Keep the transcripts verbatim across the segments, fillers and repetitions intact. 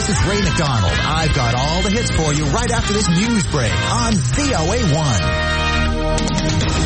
This is Ray McDonald. I've got all the hits for you right after this news break on V O A one.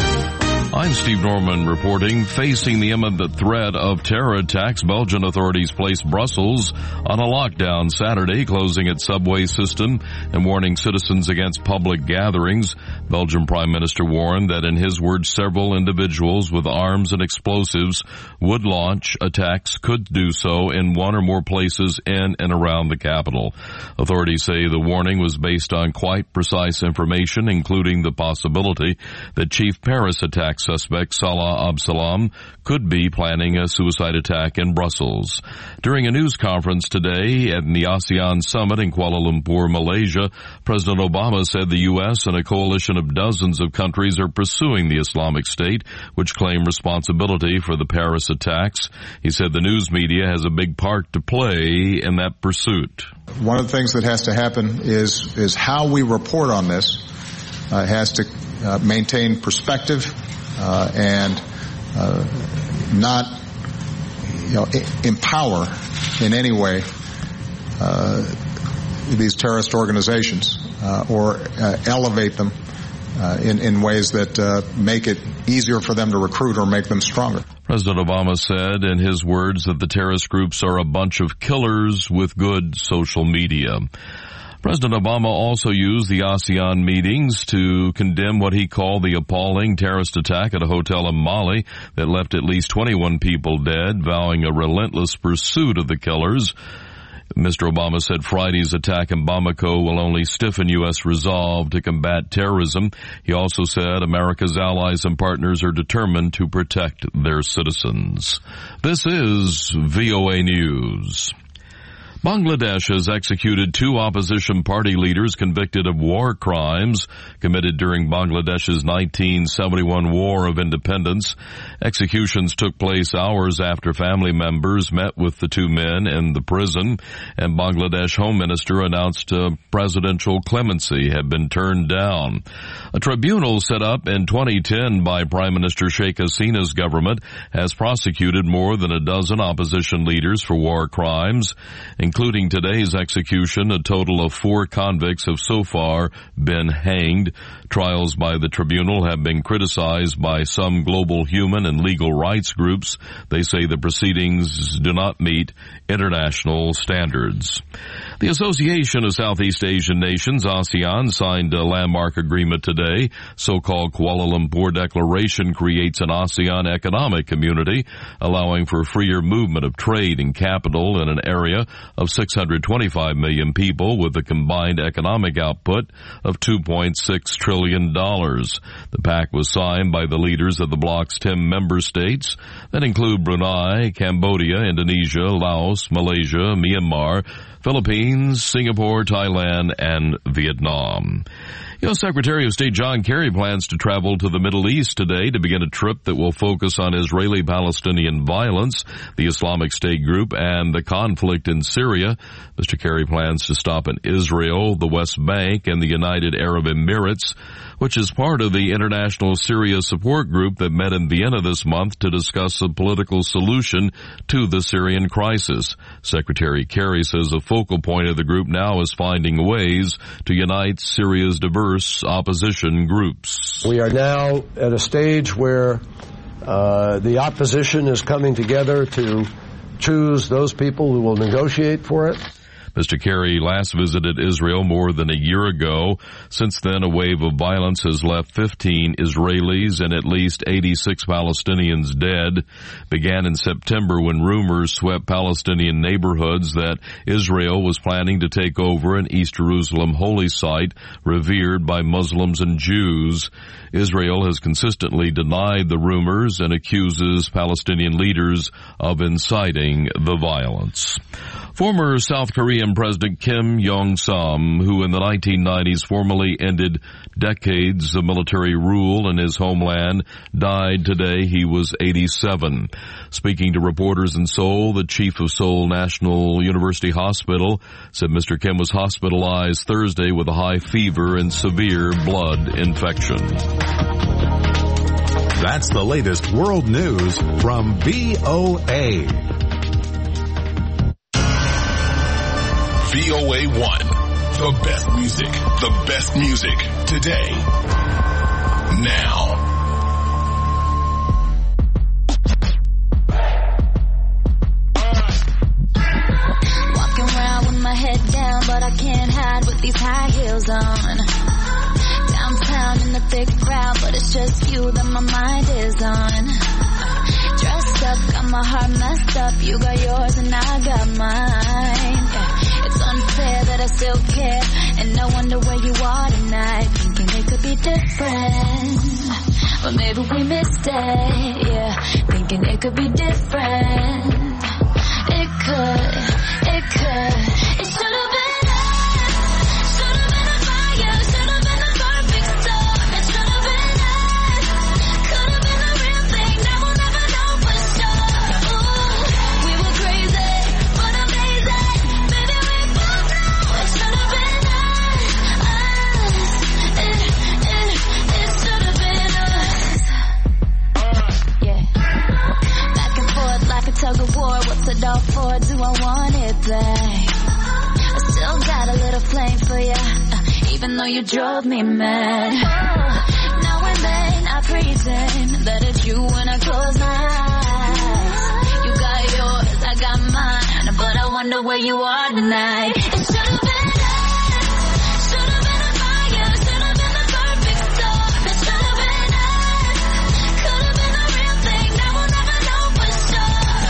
I'm Steve Norman reporting. Facing the imminent threat of terror attacks, Belgian authorities placed Brussels on a lockdown Saturday, closing its subway system and warning citizens against public gatherings. Belgian Prime Minister warned that, in his words, several individuals with arms and explosives would launch attacks, could do so in one or more places in and around the capital. Authorities say the warning was based on quite precise information, including the possibility that Chief Paris attack suspect Salah Abdeslam could be planning a suicide attack in Brussels. During a news conference today at the ASEAN summit in Kuala Lumpur, Malaysia, President Obama said the U S and a coalition of dozens of countries are pursuing the Islamic State, which claim responsibility for the Paris attacks. He said the news media has a big part to play in that pursuit. One of the things that has to happen is is how we report on this uh, has to uh, maintain perspective uh, and uh, not, you know, empower in any way uh, these terrorist organizations uh, or uh, elevate them uh, in, in ways that uh, make it easier for them to recruit or make them stronger. President Obama said in his words that the terrorist groups are a bunch of killers with good social media. President Obama also used the ASEAN meetings to condemn what he called the appalling terrorist attack at a hotel in Mali that left at least twenty-one people dead, vowing a relentless pursuit of the killers. Mister Obama said Friday's attack in Bamako will only stiffen U S resolve to combat terrorism. He also said America's allies and partners are determined to protect their citizens. This is V O A News. Bangladesh has executed two opposition party leaders convicted of war crimes committed during Bangladesh's nineteen seventy-one War of Independence. Executions took place hours after family members met with the two men in the prison, and Bangladesh Home Minister announced uh, presidential clemency had been turned down. A tribunal set up in twenty ten by Prime Minister Sheikh Hasina's government has prosecuted more than a dozen opposition leaders for war crimes. Including today's execution, a total of four convicts have so far been hanged. Trials by the tribunal have been criticized by some global human and legal rights groups. They say the proceedings do not meet international standards. The Association of Southeast Asian Nations, ASEAN, signed a landmark agreement today. So-called Kuala Lumpur Declaration creates an ASEAN economic community, allowing for freer movement of trade and capital in an area of six hundred twenty-five million people with a combined economic output of two point six trillion dollars. The pact was signed by the leaders of the bloc's ten member states that include Brunei, Cambodia, Indonesia, Laos, Malaysia, Myanmar, Philippines, Singapore, Thailand, and Vietnam. U S Secretary of State John Kerry plans to travel to the Middle East today to begin a trip that will focus on Israeli-Palestinian violence, the Islamic State group, and the conflict in Syria. Mister Kerry plans to stop in Israel, the West Bank, and the United Arab Emirates, which is part of the International Syria Support Group that met in Vienna this month to discuss a political solution to the Syrian crisis. Secretary Kerry says a focal point of the group now is finding ways to unite Syria's diverse opposition groups. We are now at a stage where uh, the opposition is coming together to choose those people who will negotiate for it. Mister Kerry last visited Israel more than a year ago. Since then, a wave of violence has left fifteen Israelis and at least eighty-six Palestinians dead. Began in September when rumors swept Palestinian neighborhoods that Israel was planning to take over an East Jerusalem holy site revered by Muslims and Jews. Israel has consistently denied the rumors and accuses Palestinian leaders of inciting the violence. Former South Korean President Kim Jong-sam, who in the nineteen nineties formally ended decades of military rule in his homeland, died today. He was eighty-seven. Speaking to reporters in Seoul, the chief of Seoul National University Hospital said Mister Kim was hospitalized Thursday with a high fever and severe blood infection. That's the latest world news from V O A. V O A one. The best music. The best music. Today. Now. Walking around with my head down, but I can't hide with these high heels on. Downtown in the thick crowd, but it's just you that my mind is on. Dressed up, got my heart messed up. You got yours and I got mine. Yeah. It's unfair that I still care, and I wonder where you are tonight. Thinking it could be different, but maybe we missed it. Yeah, thinking it could be different. It could, it could. It should have been. Tug of war, what's it all for? Do I want it back? I still got a little flame for you, uh, even though you drove me mad. Oh, now and then I pretend that it's you when I close my eyes. You got yours, I got mine, but I wonder where you are tonight. It should have been us, should have been a fire, should have been the perfect storm. It should have been us, could have been the real thing. Now we'll never know for sure.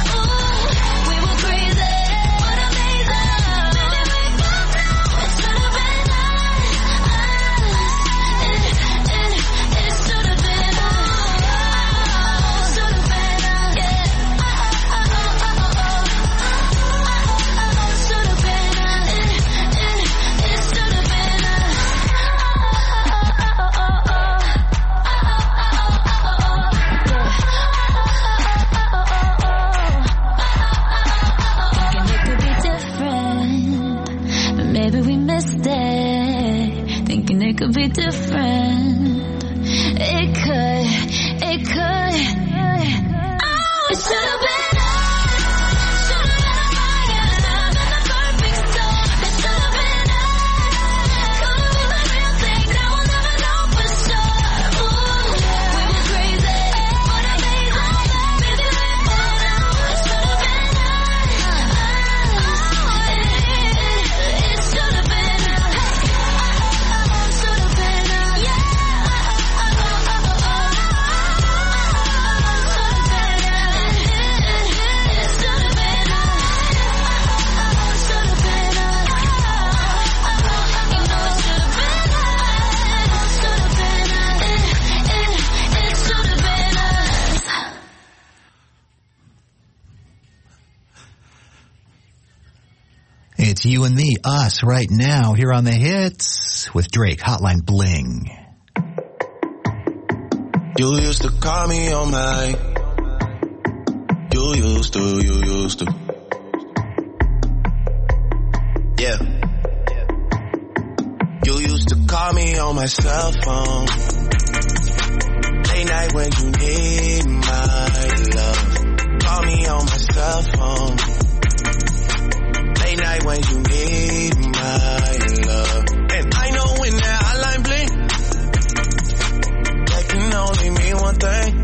It could be different. It could, it could. Oh, it should have been. It's you and me, us, right now, here on The Hits with Drake, Hotline Bling. You used to call me on my, you used to, you used to. Yeah. You used to call me on my cell phone, late night when you need my love. Call me on my cell phone, late night when you need my love. And I know when that hotline blink, that can only mean one thing.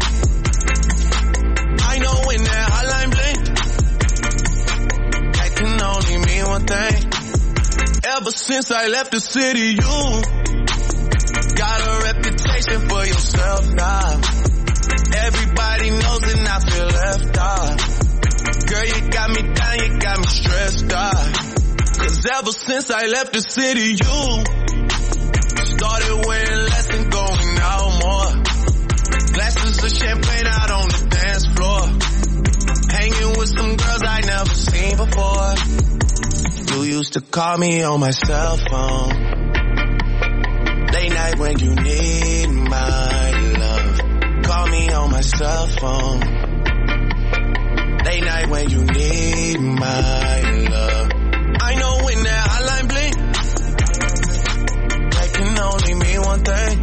I know when that hotline blink, that can only mean one thing. Ever since I left the city, you got a reputation for yourself now. Everybody knows and I feel left out. Girl, you got me down, you got me stressed out. Cause ever since I left the city, you started wearing less and going out more. Glasses of champagne out on the dance floor, hanging with some girls I never seen before. You used to call me on my cell phone, late night when you need my love. Call me on my cell phone, late night when you need my love. I know when that hotline blink, that can only mean one thing.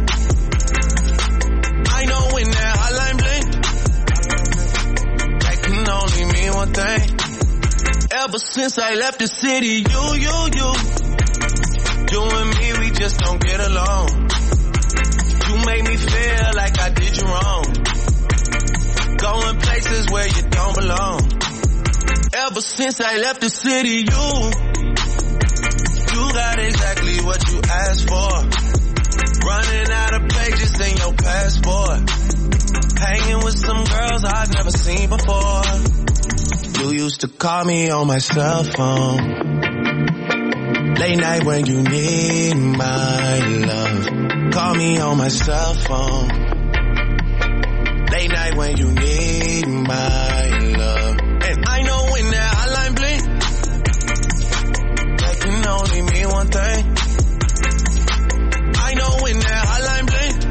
I know when that hotline blink, that can only mean one thing. Ever since I left the city, you, you, you. You and me, we just don't get along. You make me feel like I did you wrong. Going places where you don't belong. Ever since I left the city, you, you got exactly what you asked for. Running out of pages in your passport. Hanging with some girls I've never seen before. You used to call me on my cell phone. Late night when you need my love. Call me on my cell phone. Late night when you need my love. And I know when that hotline blink, that can only mean one thing. I know when that hotline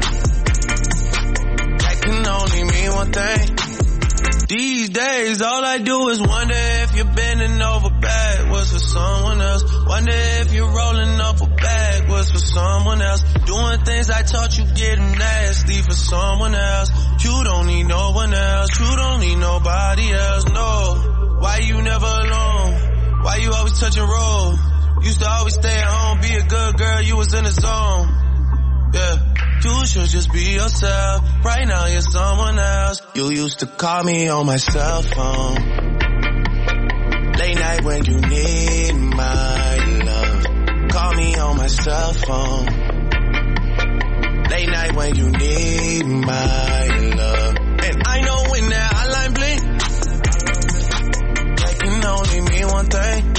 blink, that can only mean one thing. These days, all I do is wonder if you're bending over backwards for someone else. Wonder if you're rolling up a backwards for someone else. Doing things I taught you getting nasty for someone else. You don't need no one else. You don't need nobody else, no. Why you never alone? Why you always touch and roll? Used to always stay at home, be a good girl, you was in the zone. Yeah. You should just be yourself. Right now you're someone else. You used to call me on my cell phone. Late night when you need my love. Call me on my cell phone. Late night when you need my love. And I know when that hotline blink, that can only mean one thing.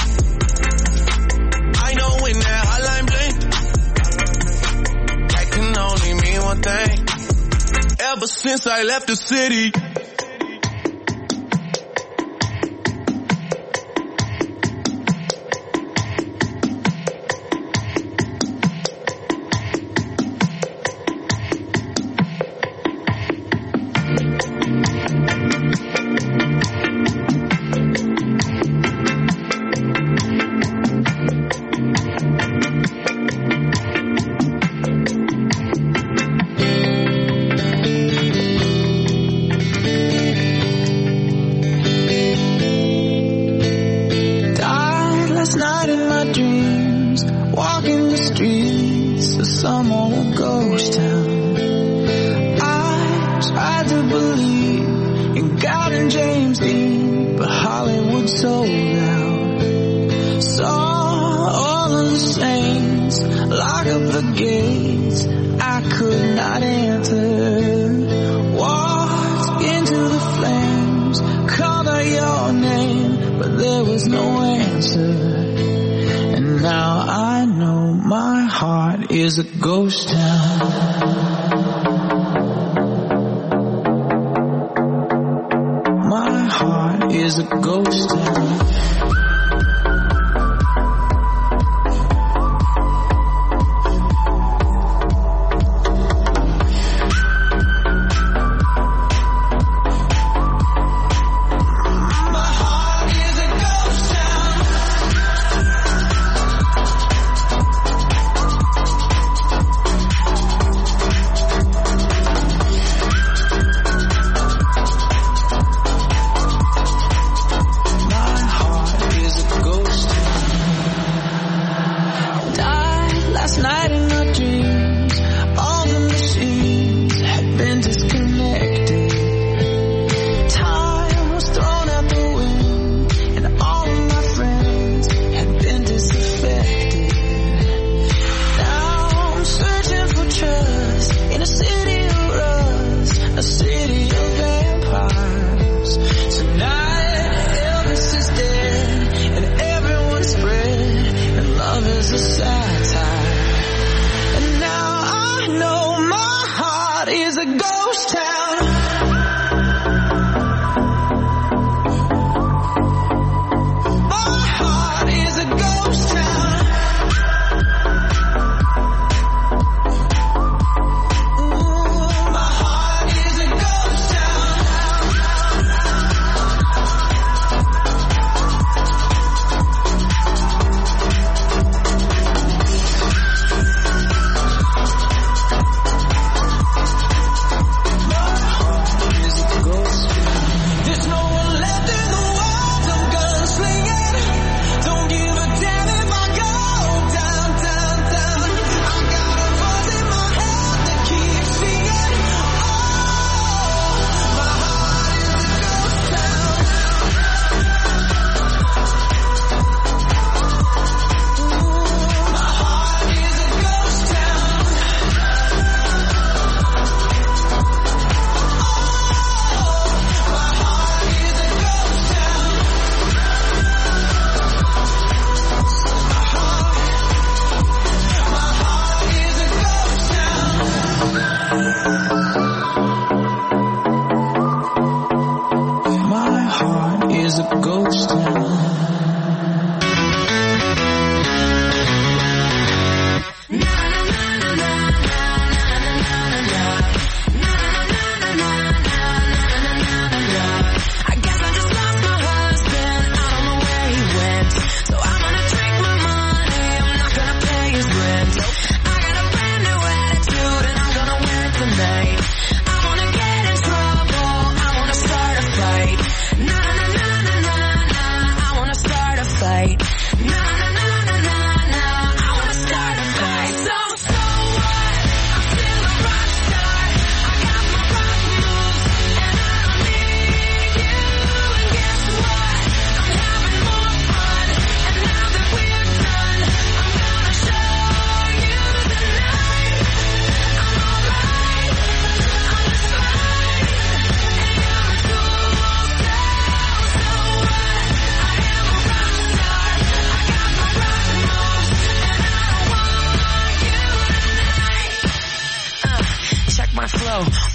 I know when that hotline blink, can only mean one thing. Ever since I left the city, a ghost town. My heart is a ghost town.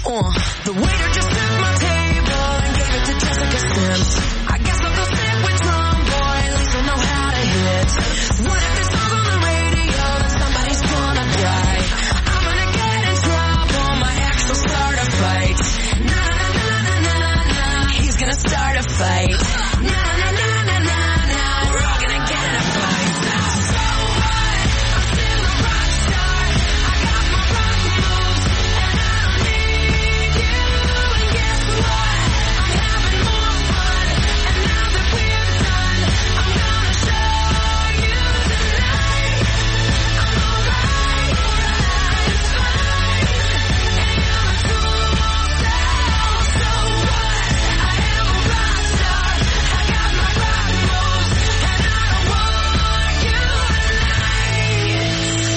Uh, the waiter just took my table and gave it to Jessica Sims. I guess I'll go sit with Drum Boy, at least I know how to hit. What if this song's on the radio, then somebody's gonna cry. I'm gonna get in trouble, my ex will start a fight. Na na na na na na na, he's gonna start a fight. Na na na na na na, we're all gonna get in a fight. So what? I'm still a rock star. I got my rock moves, and I don't need you. And guess what? I'm having more fun. And now that we're done, I'm gonna show you tonight. I'm alright, it's fine. And you're a fool, so what? I am a rock star. I got my rock moves, and I don't want you tonight.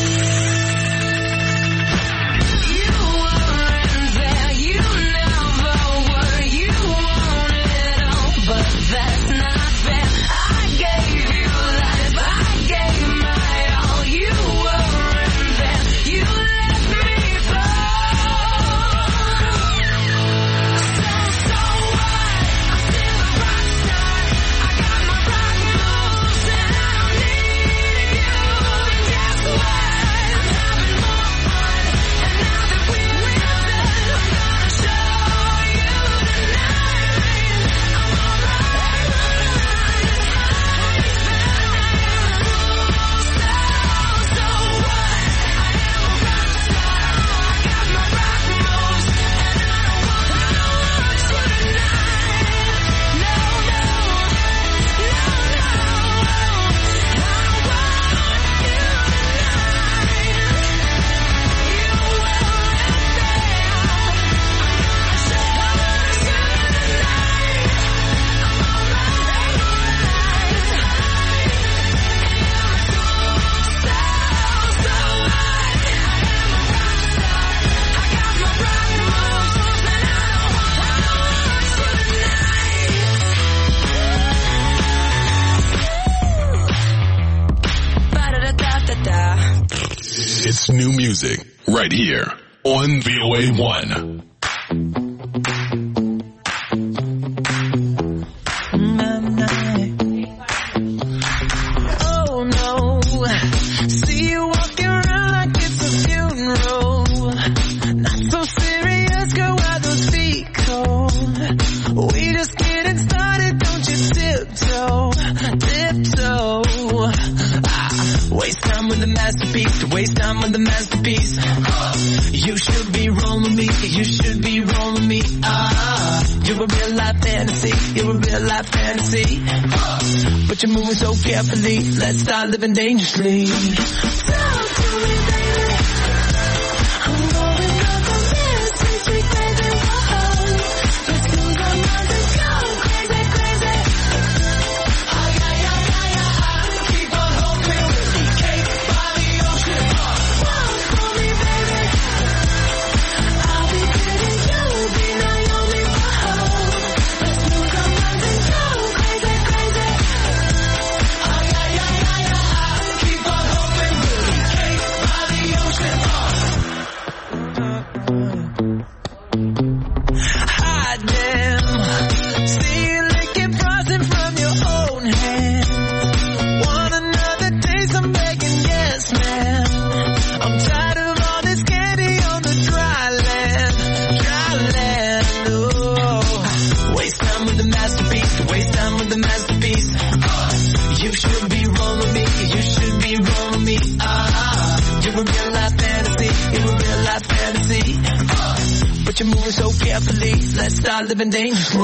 You weren't there, you never were. You wanted all, but that's not fair. I gave you life, I gave my all. You weren't there, you let me fall. So, so what? I'm still a rock star. I got my rock moves, and I don't need you. And guess what? I'm having more fun. And now that we're done, I'm gonna show you tonight. I'm alright, it's fine. So, so what? I am a rock star. I got my rock moves, and I don't want you tonight. No, no, no, no. I don't want you Ba-da-da-da-da-da. It's new music right here on V O A one. Oh no, see you walking around like it's a funeral. Not so serious, girl, why those feet cold? We just getting started, don't you tiptoe, tiptoe. Ah, waste time with the masterpiece, waste time with the masterpiece. You should be rolling me, you should be rolling me. Ah, you're a real life fantasy, you're a real life fantasy. But you're moving so carefully, let's start living dangerously. Talk to me, baby. I'm going up on this, sweet, sweet baby. Whoa. Let's lose our minds and go crazy, crazy. Oh, yeah, yeah, yeah, yeah. Keep on hoping we'll be cake by the ocean. Walk for me, baby. I'll be pretty, you'll be Naomi. Whoa. Let's lose our minds and go crazy, crazy. Oh, yeah, yeah, yeah, yeah. Keep on hoping we'll be cake by the ocean. Hide them. See you licking frosting from your own hand. Want another taste? I'm begging, yes, man. I'm tired of all this candy on the dry land, dry land. Oh, waste time with the masterpiece, waste time with the masterpiece. Uh, you should be rolling me, you should be rolling me. Ah, you're a real life fantasy, you're a real life fantasy. Uh, but you're moving so carefully, let's start living dangerously.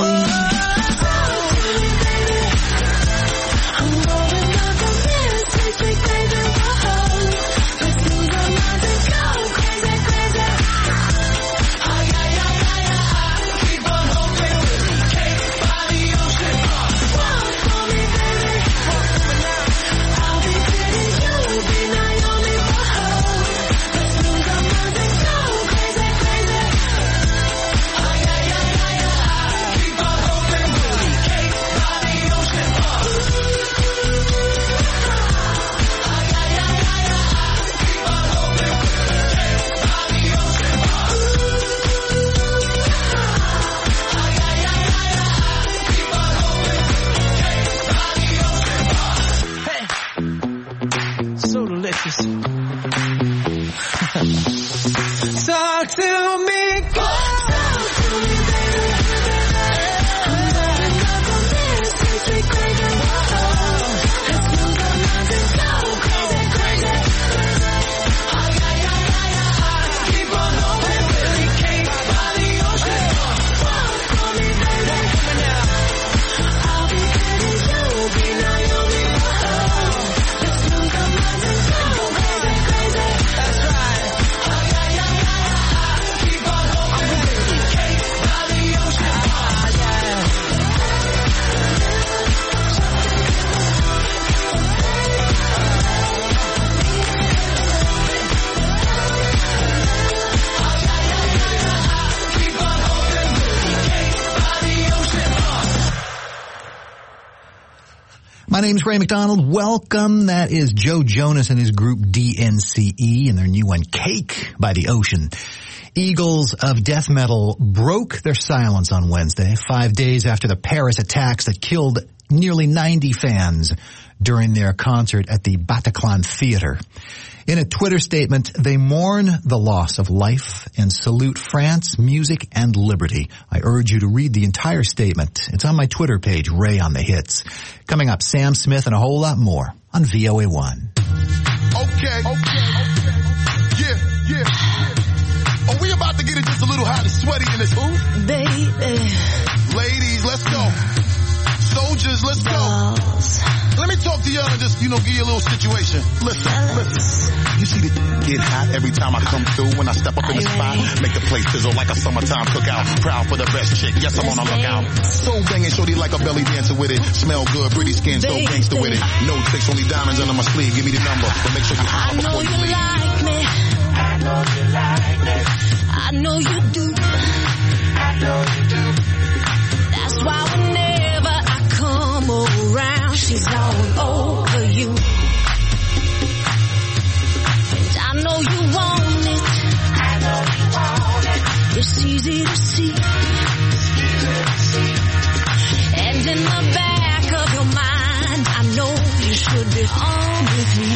I'm going up on this, sweet, sweet baby. Whoa. Let's lose our minds and go crazy, crazy. Oh, yeah, yeah, yeah, yeah. Keep on hoping we'll be cake by the ocean. Walk for me, baby. I'll be pretty, you'll be Naomi. Whoa. Let's lose our minds and go crazy, crazy. Oh, yeah, yeah, yeah, yeah. Keep on hoping we'll be My name's Ray McDonald. Welcome. That is Joe Jonas and his group D N C E and their new one, Cake by the Ocean. Eagles of death metal broke their silence on Wednesday, five days after the Paris attacks that killed nearly ninety fans during their concert at the Bataclan Theater. In a Twitter statement, they mourn the loss of life and salute France, music, and liberty. I urge you to read the entire statement. It's on my Twitter page, Ray on the Hits. Coming up, Sam Smith and a whole lot more on V O A one. Okay, okay, okay. Yeah, yeah, yeah. Are we about to get it just a little hot and sweaty in this hoop? Baby. Ladies, let's go. Soldiers, let's go. Let me talk to y'all and just, you know, give you a little situation. Listen, listen. You see the get hot every time I come through when I step up in the spot. Make the place sizzle like a summertime cookout. Proud for the best chick. Yes, I'm on a lookout. So banging, shorty like a belly dancer with it. Smell good, pretty skin, so gangster with it. No tricks, only diamonds under my sleeve. Give me the number, but make sure you holler before you leave. Like me. I know you like me. I know you do. I know you do. That's why whenever I come around, she's all over you. And I know you want it. I know you want it. It's easy to see. It's easy to see. And in the back of your mind, I know you should be on with me.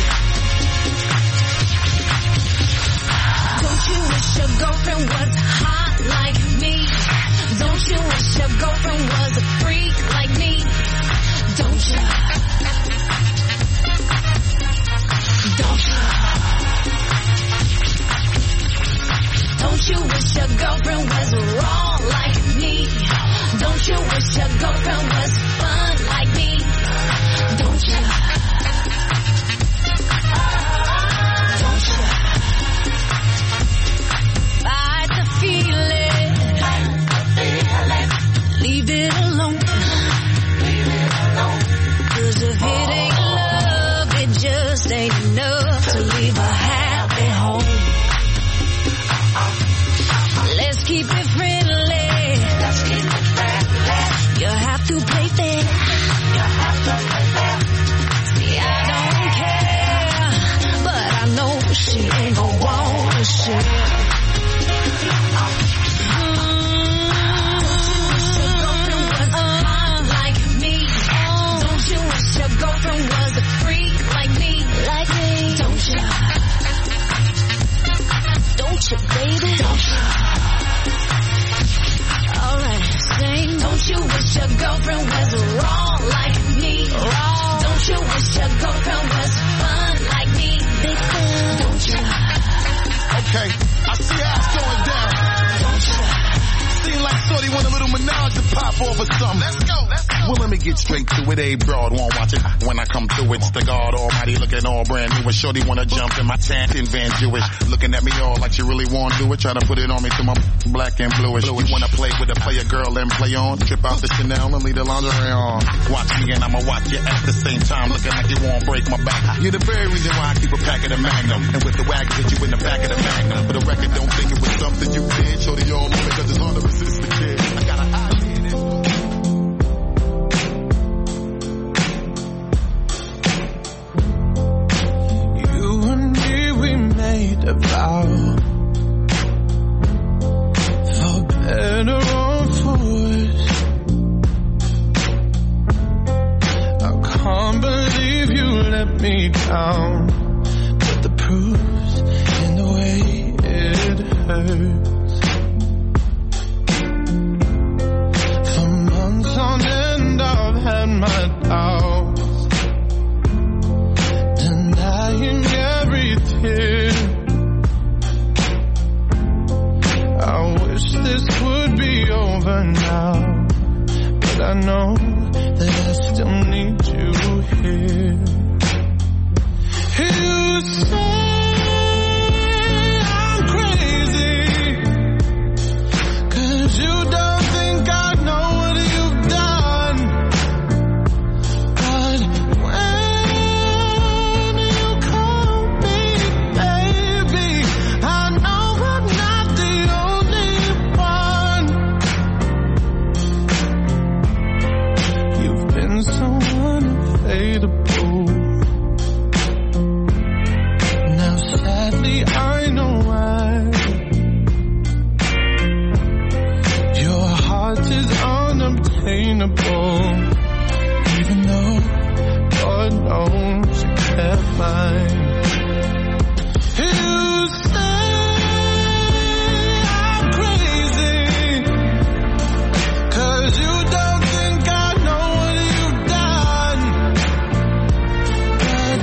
Don't you wish your girlfriend was hot like me? Don't you wish your girlfriend was a freak like me? Don't you? Don't you? Don't you wish your girlfriend was raw like me? Don't you wish your girlfriend was fun like me? Don't you? Don't you? Fight the feeling. Fight the feeling. Leave it alone. Leave it alone. 'Cause if it ain't love, it just ain't enough to leave a happy home. Let's keep it friendly. Let's keep it friendly. You have to play fair. You have to play fair. See, I don't care, but I know she ain't gonna wanna share. Girlfriend was a freak like me, like me. Don't you? Don't you, baby? Don't you? Alright, sing. Don't you wish your girlfriend was raw like me? Raw. Don't you wish your girlfriend was fun like me? Big fun. Don't you? Okay, I see how it's going down. Don't you? Seem like Shorty want a little menage to pop off or something. Let's go, let's go. Well, let me get straight to it. A broad won't watch it. When I come through, it's the God Almighty looking all brand new. And Shorty wanna jump in my tent in Van Jewish. Looking at me all like she really wanna do it. Try to put it on me to my black and bluish. You wanna play with a player girl and play on. Trip out the Chanel and leave the lingerie on. Watch me and I'ma watch you at the same time. Looking like you won't break my back. You're the very reason why I keep a pack of the Magnum. And with the wagon hit you in the back of the Magnum. But the record don't think it was something you did. Shorty all over cause it's hard to resist the kid. I got an eye in it. A vow for better or for worse. I can't believe you let me down, but the proof's in the way it hurts. For months on end I've had my doubts, denying every tear. I wish this would be over now, but I know that I still need you here. You say I'm crazy, God knows you kept mine. You say I'm crazy, 'cause you don't think I know what you've done. But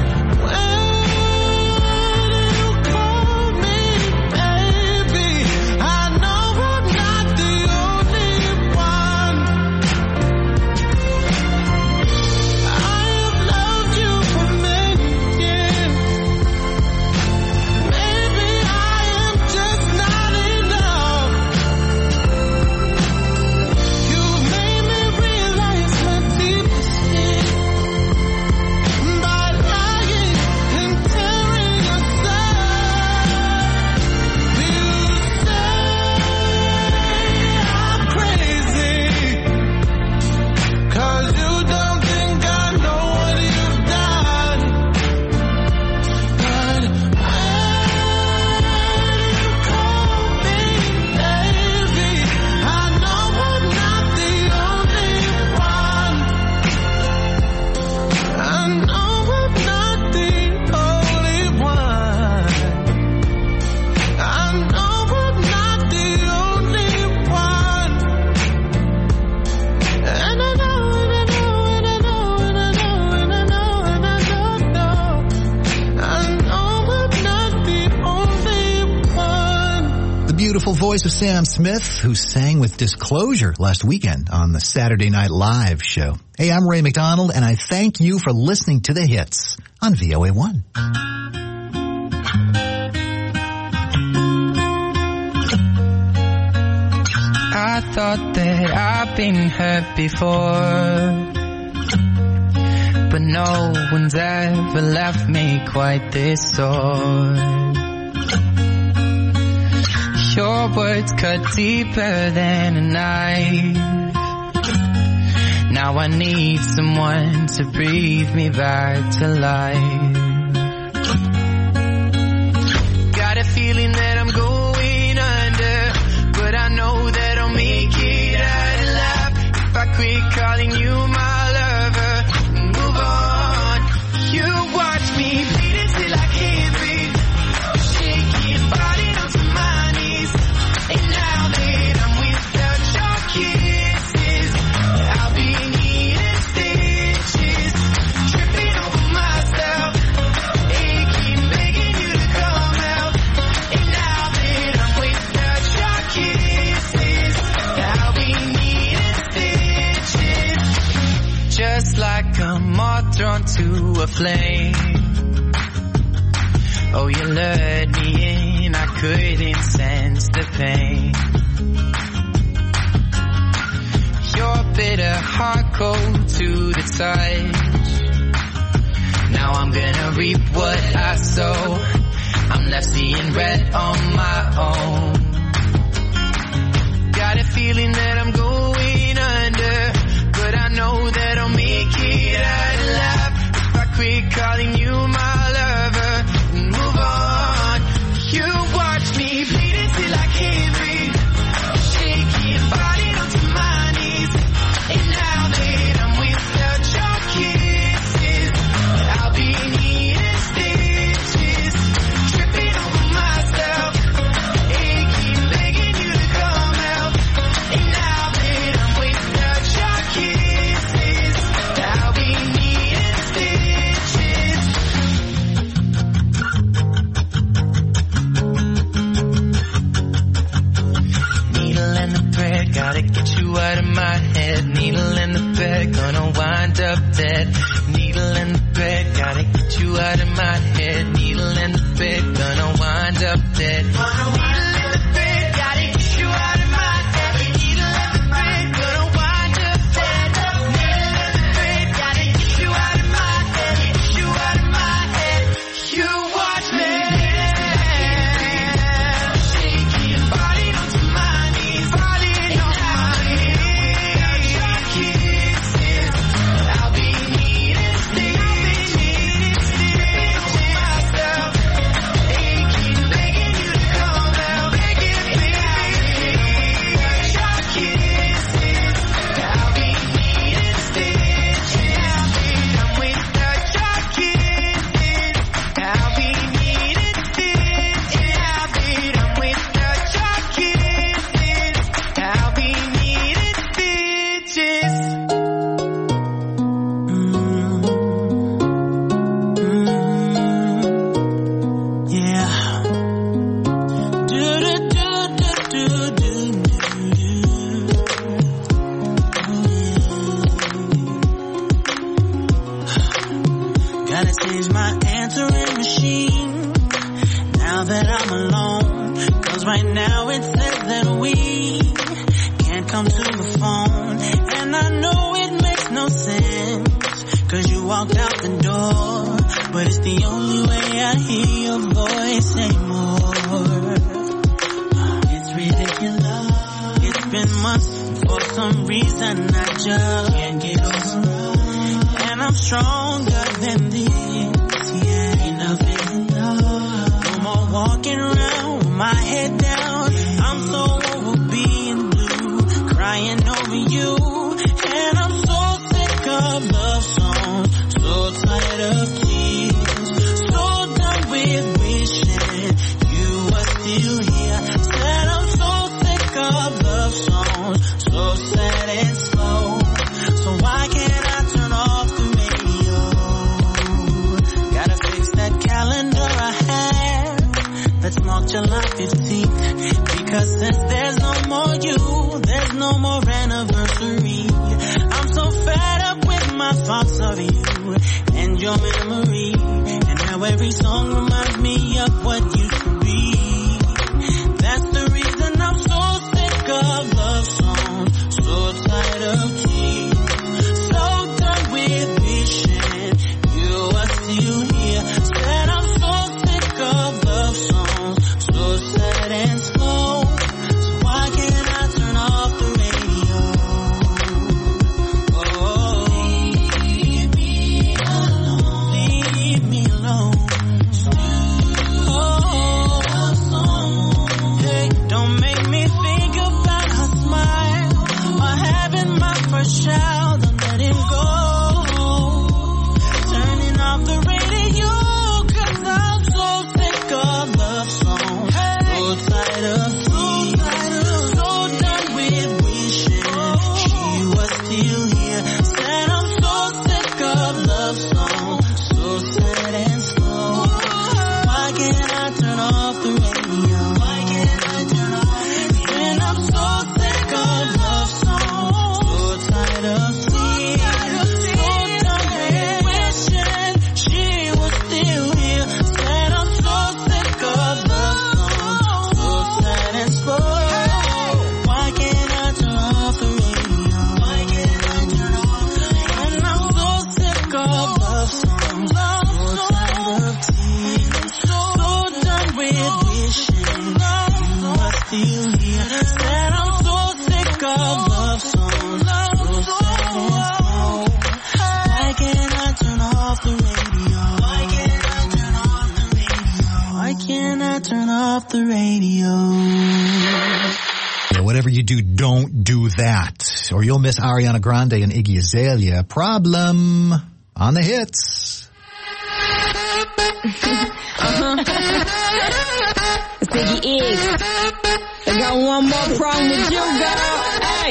when you call me baby, I know I'm not the only one. I've loved you for many years. Maybe I am just not enough. You've made me realize my deepest fear by lying and tearing us apart. You say I'm crazy, 'cause you don't think I know what you've done. But when you call me baby, I know I'm not the only one. I know I'm not the only one. I know I'm not the only one. And I know, and I know, and I know, and I know, and I know, and I don't know. I know I'm not the only one. The beautiful voice of Sam Smith, who sang with Disclosure last weekend on the Saturday Night Live show. Hey, I'm Ray McDonald, and I thank you for listening to The Hits on V O A one. I thought that I've been hurt before, but no one's ever left me quite this sore. Your words cut deeper than a knife. Now I need someone to breathe me back to life. Got a feeling that I'm going under, but I know that I'll make it out alive if I quit calling you my lover and move on. You watch me bleed until I can't breathe, shaking, falling onto my knees. And now that I'm without your kisses, I'll be needing stitches, tripping over myself, aching, begging you to come out. And now that I'm without your kisses, I'll be needing stitches, just like a moth drawn to a flame. Oh, you lured me in, I couldn't sense the pain. Your bitter heart cold to the touch. Now I'm gonna reap what I sow. I'm left seeing red on my own. Got a feeling that I'm going under, but I know that I'll make it out alive if I quit calling you my lover and move on. You watch me bleed until I can't breathe, shaking, falling onto my knees. And now that I'm without your kisses, I'll be needing stitches, tripping over myself, aching, begging you to come out. And now that I'm without your kisses, I'll be needing stitches. change my answering machine now that I'm alone. Cause right now it says that we can't come to the phone. And I know it makes no sense, cause you walked out the door. But it's the only way I hear your voice anymore. It's ridiculous. It's been months, for some reason I just can't get over. And I'm stronger than this, yeah, enough is enough. No more walking around with my head down. I'm so over being blue, crying over you. And I'm so sick of love songs, so tired of tears, so done with wishing you were still here. Said I'm so sick of love songs, so sad and slow. So why can't I turn off the radio? Gotta fix that calendar I have that's marked July fifteenth. Because since there's no more you, there's no more anniversary. I'm so fed up with my thoughts of you and your memory, and how every song reminds me of what used to be. That's the reason I'm so sick of love songs, so tired of tears, so done with wishing you are still here. Said I'm so sick of love songs, so sad and slow. So why can't I turn off the radio? Oh, leave me alone, leave me alone. Oh, hey, don't make me think about her smile or having my first child and letting go. Turning off the radio, cause I'm so sick of love songs, so tired of tears, so done with wishing she was still here. Said I'm so sick of love songs, so sad and slow. Why can't I turn off the radio? Why can't I turn off the radio? And I'm so sick of love songs, so tired of tears, so done with wishing she was still here. Said I'm so sick of love songs, so sad and slow. Why can't I turn off the radio? Why can't I turn off the radio? And I'm so sick of love songs, so tired of tears, so done with wishing you were still here. Said I'm so sick of love songs, so sad and slow. Why can't I turn off the radio? Why can't I turn off the radio? Why can't I turn off the radio? Yeah, whatever you do, don't do that, or you'll miss Ariana Grande and Iggy Azalea. Problem on the hits. Uh-huh. It's Iggy Iggs. I got one more problem with you, girl. Hey.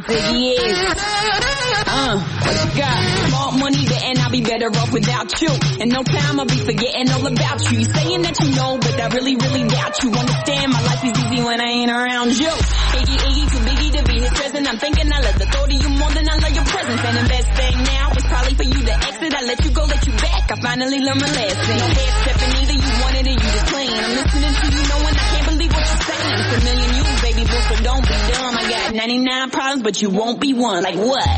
Ziggy is. Uh, what you got? More money there and I'll be better off without you. In no time I'll be forgetting all about you. You saying that you know, but I really, really doubt you. Understand my life is easy when I ain't around you. Iggy, Iggy, too biggie to be his present. I'm thinking I love the thought of you more than I love your presence. And the best thing now is probably for you to exit. I let you go, let you back. I finally learned my lesson. No head stepping either, you wanted it, you just playing. I'm listening to you knowing I can't believe what you're saying. It's a million you, baby boo, so don't be dumb. I got ninety-nine problems, but you won't be one. Like what?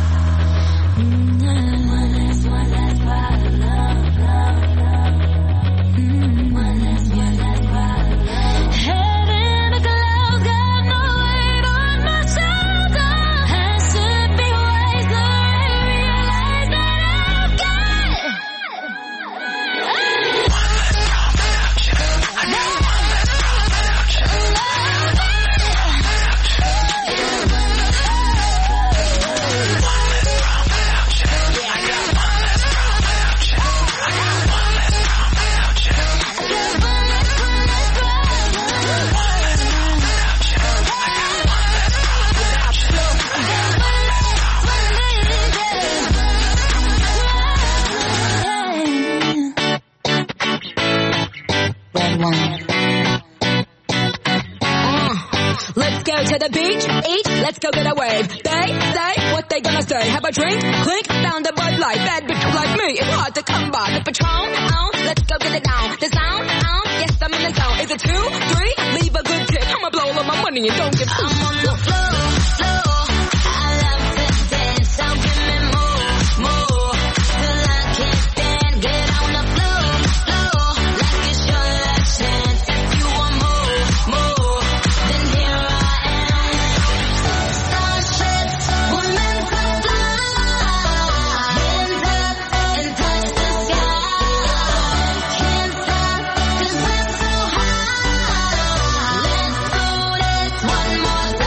To the beach, eat, let's go get a wave. They say what they gonna say. Have a drink, clink, found a Bud Light. Bad bitch like me, it's hard to come by. The Patron, oh, let's go get it down. The sound, oh, yes, I'm in the zone. Is it two, three? Leave a good tip. I'ma blow all my money and don't give two. I'm on the floor, floor. I love to dance, so give me more, more. Till I can't stand, get on the floor, floor. Like it's your last chance. If you want more, more, then here I One more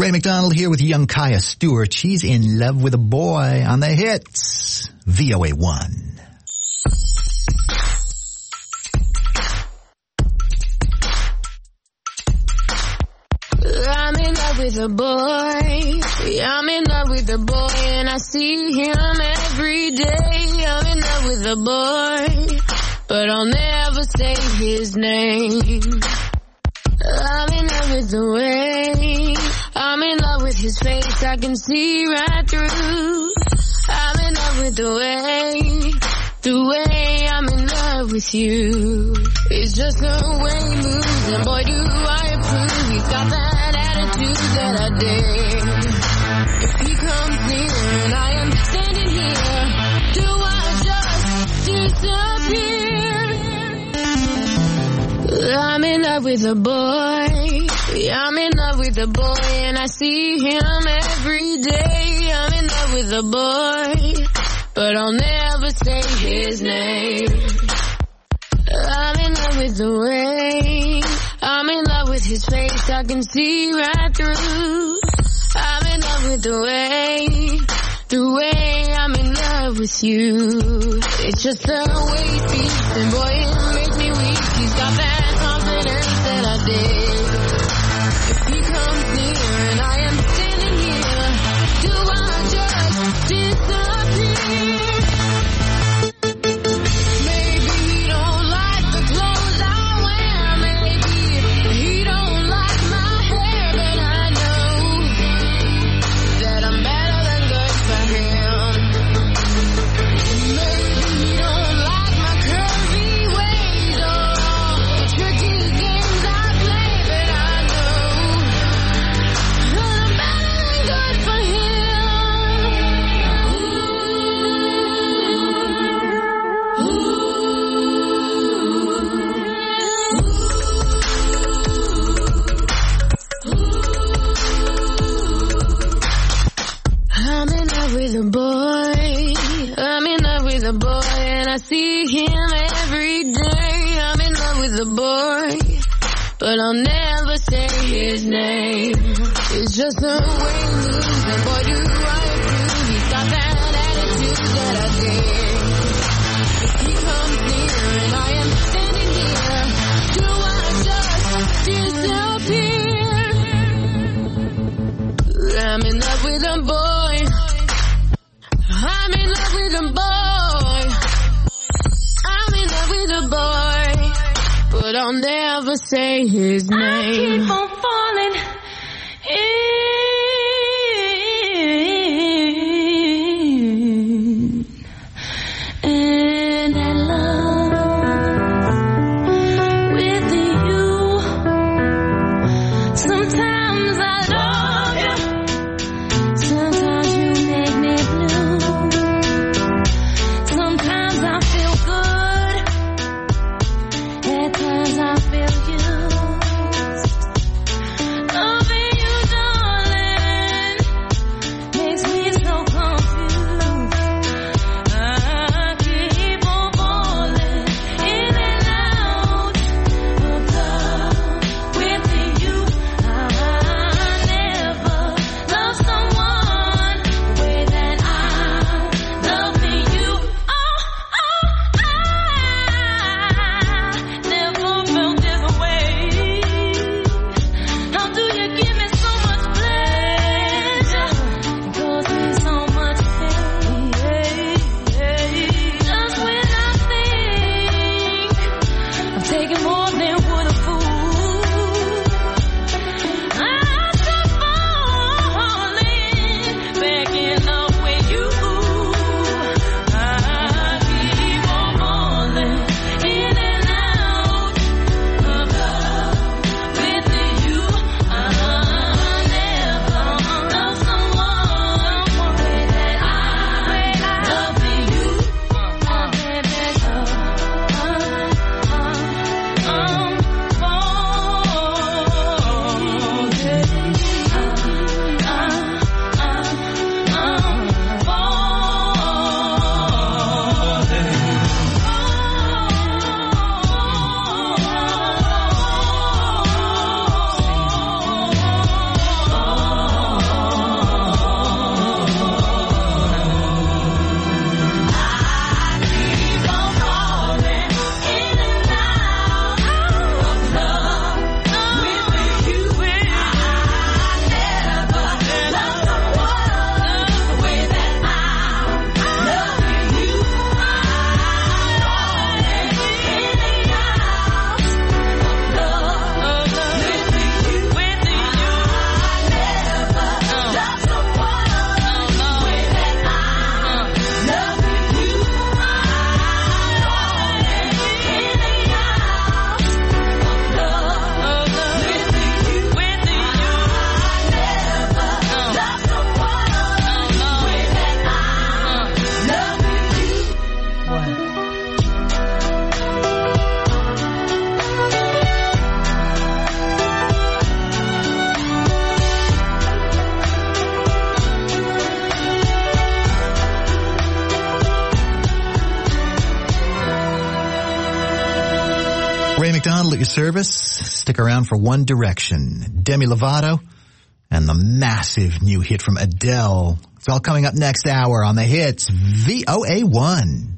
Ray McDonald here with young Kaya Stewart. She's in love with a boy on the hits. V O A one. I'm in love with a boy. I'm in love with a boy, and I see him every day. I'm in love with a boy, but I'll never say his name. I'm in love with the way. I'm in love with his face. I can see right through. I'm in love with the way. The way I'm in love with you. It's just the way he moves, and boy do I approve. He's got that attitude that I dig. If he comes near and I am standing here, do I just disappear? I'm in love with a boy. I'm in love with a boy, and I see him every day. I'm in love with a boy, but I'll never say his name. I'm in love with the way. I'm in love with his face. I can see right through. I'm in love with the way. The way I'm in love with you. It's just the way he speaks, and boy, it makes me weak. He's got that confidence that I dig. If he comes near and I am standing here, do I just disappear? Maybe he don't like the clothes I wear. Maybe he don't like my hair, but I know that I'm better than good for him. Maybe he don't like my curvy ways or all the tricky games I play, but I know that I'm better than good for him. I'm in love with a boy. I'm in love with a boy, and I see him every day. I'm in love with a boy, but I'll never say his name. It's just the way he moves, and boy do I approve. He's got that attitude that I dig. If he comes near and I am standing here, do I just disappear? I'm in love with a boy. I'm in love with a boy. I'm in love with a boy, but I'll never say his name. I keep on falling in, and I love with you. Sometimes I love you. Sometimes you make me blue. Sometimes I feel good. At times I feel used. Arnold at your service. Stick around for One Direction, Demi Lovato, and the massive new hit from Adele. It's all coming up next hour on the hits V O A one.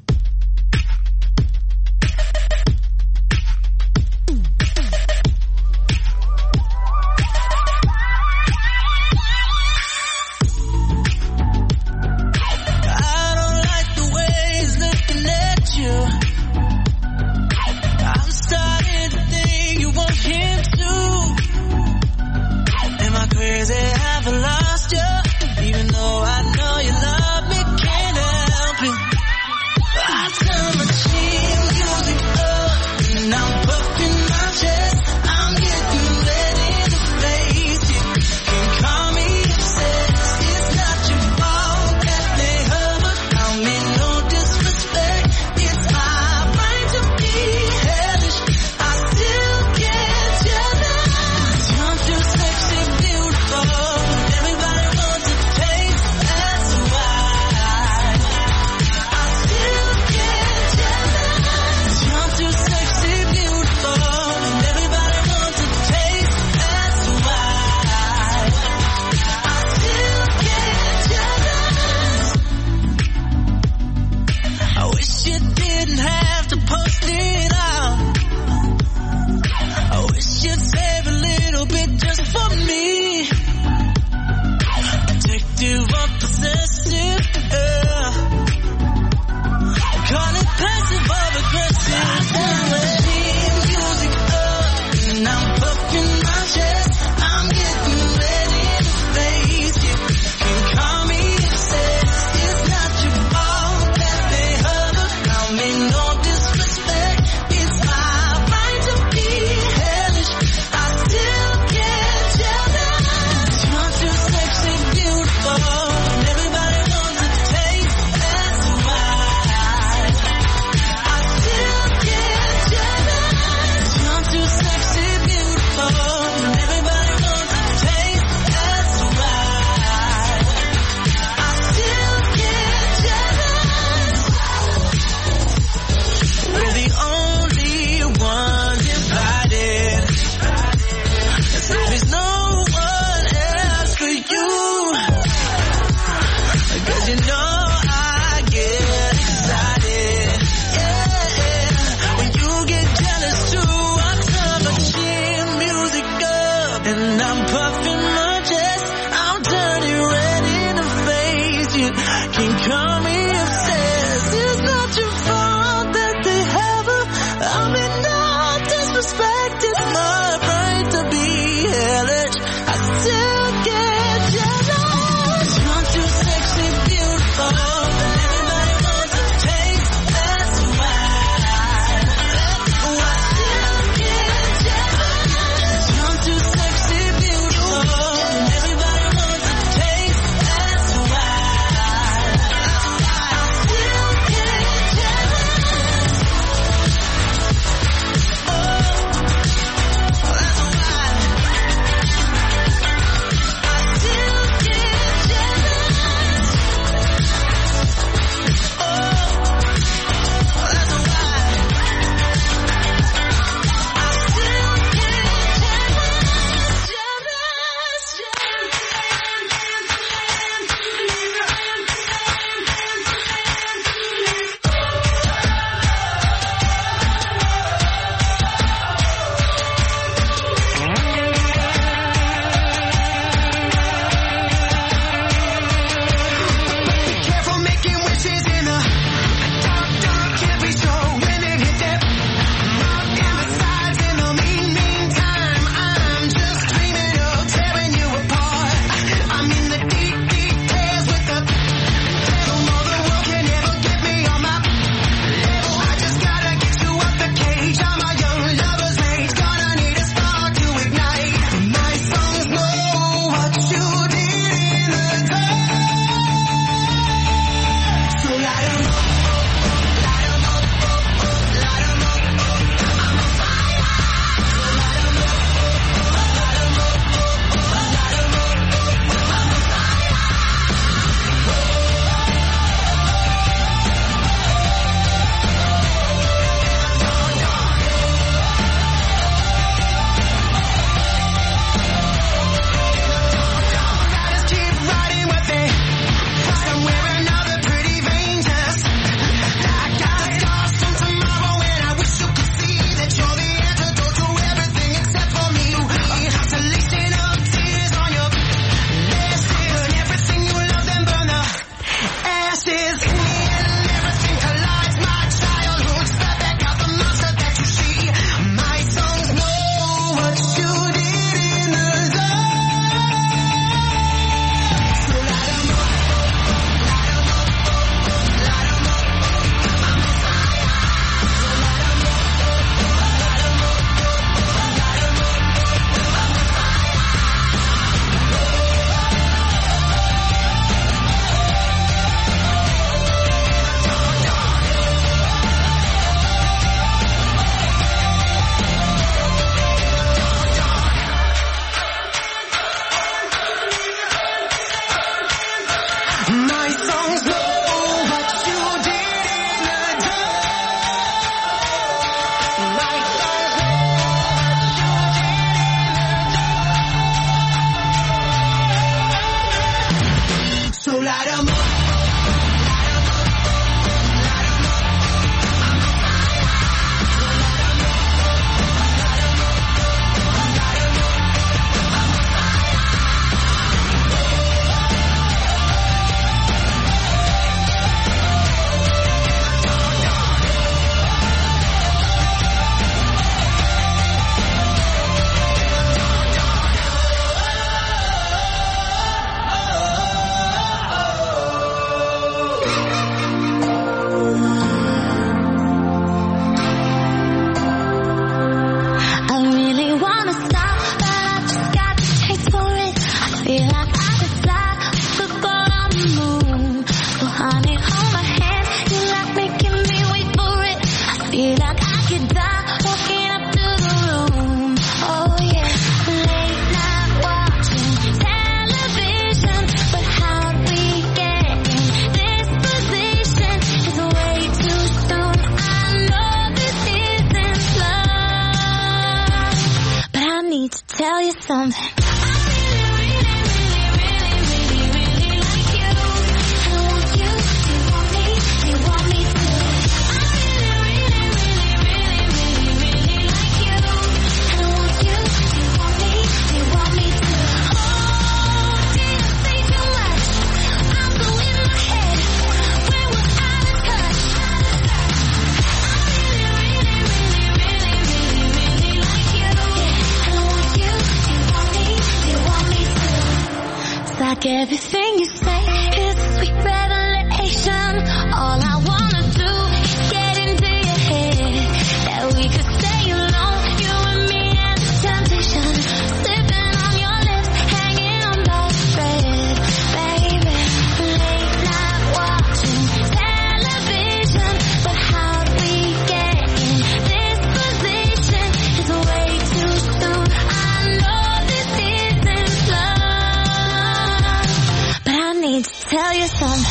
Light 'em up. Everything you say is a sweet revelation. All I wanna do is get into your head. That we could stay alone, you and me and the temptation. Sipping on your lips, hanging on by a thread. Baby, late night watching television. But how do we get in this position? It's way too soon. I know this isn't love, but I need to tell you something.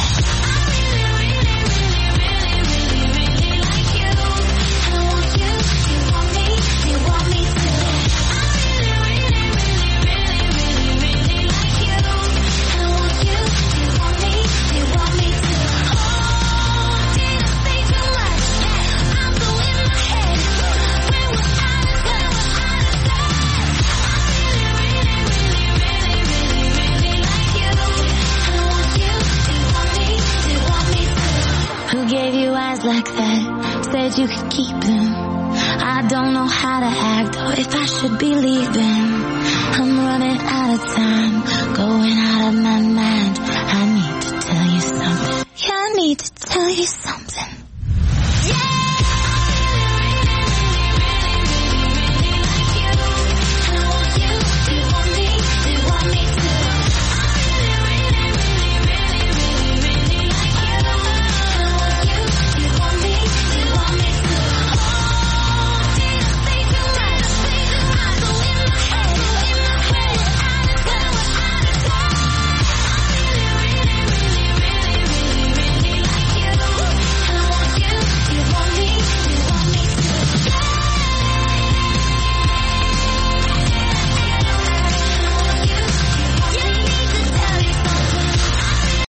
Who gave you eyes like that? Said you could keep them. I don't know how to act or if I should be leaving. I'm running out of time, going out of my mind. I need to tell you something. Yeah, I need to tell you something.